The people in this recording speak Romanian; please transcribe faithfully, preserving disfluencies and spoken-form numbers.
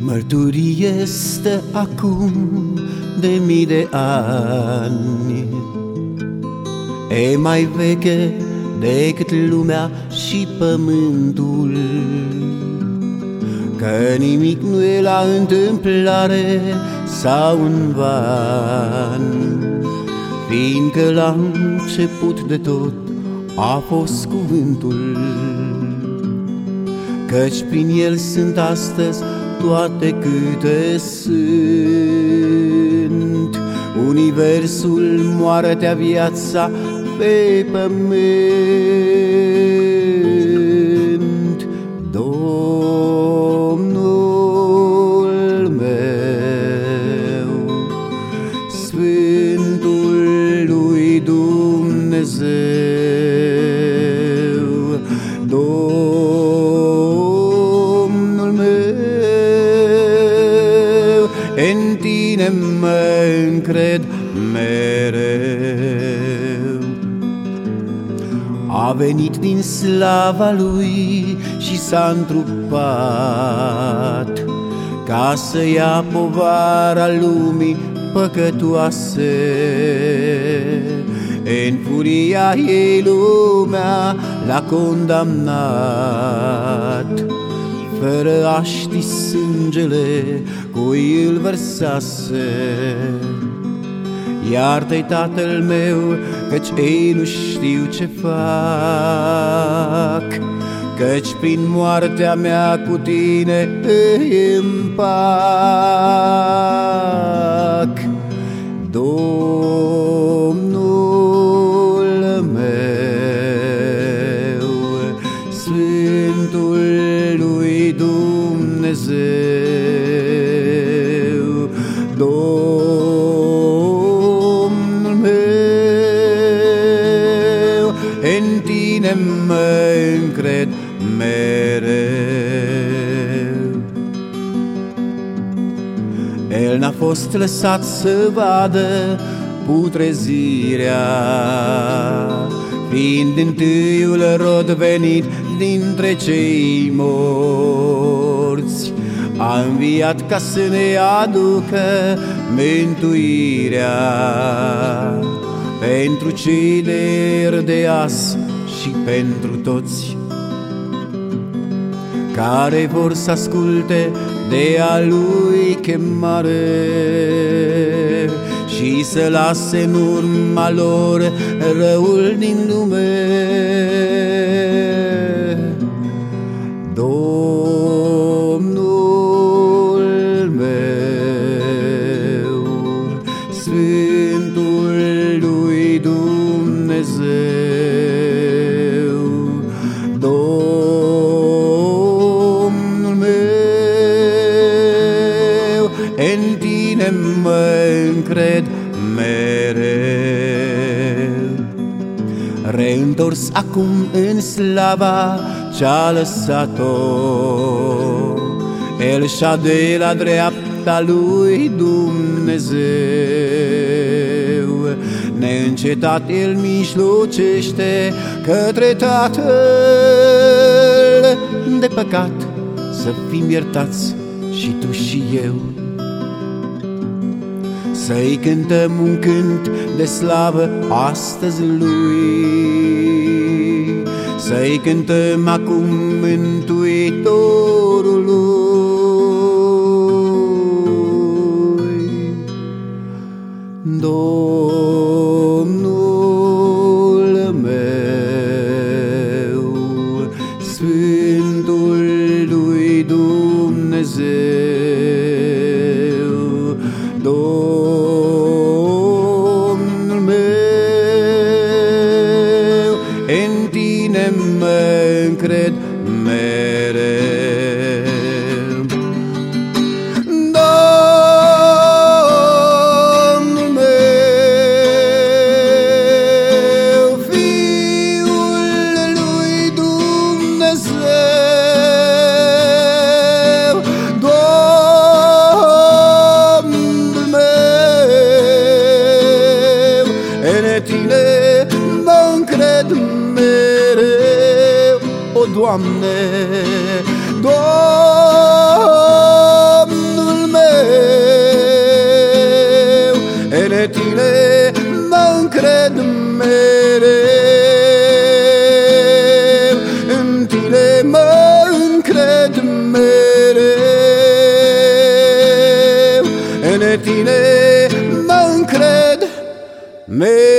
Mărturie-stă acum de mii de ani, e mai veche decât lumea și pământul, că nimic nu e la întâmplare sau în van, fiindcă la început de tot a fost cuvântul, căci prin el sunt astăzi toate câte sunt, universul, moartea, viața pe pământ. Domnul meu, Sfântul lui Dumnezeu, Domnul meu, în tine mă încred mereu. A venit din slava lui și s-a întrupat, ca să ia povara lumii păcătoase. În furia ei lumea l-a condamnat, fără a ști sângele cui îl vărsase. Iartă-i, Tatăl meu, căci ei nu știu ce fac, căci prin moartea mea cu tine îi împac. Domnul meu, Sfântul lui Dumnezeu, Domnul meu, în tine mă încred mereu. El n-a fost lăsat să vadă putrezirea, fiind întâiul rod venit dintre cei morți. A înviat ca să ne aducă mântuirea pentru cei de ieri de azi și pentru toți care vor să asculte de a lui chemare și să lase în urma lor răul din lume. Domnul meu, Sfântul lui Dumnezeu, Domnul meu, în tine mă încred mereu. Reîntors acum în slava ce-a lăsat-o, El șade la dreapta lui Dumnezeu. Neîncetat El mijlocește către Tatăl de păcat, să fim iertați și tu și eu, să-i cântăm un cânt de slavă astăzi lui, să-i cântăm acum Mântuitorului. Domnul meu, Sfântul lui Dumnezeu, Domnul meu, în tine mă încred mereu. Domnul meu, Fiul lui Dumnezeu, Domnul meu, în tine mă încred mereu. O, Doamne, Doamne, În tine mă încred mereu, în tine mă încred mereu, în tine mă încred mereu.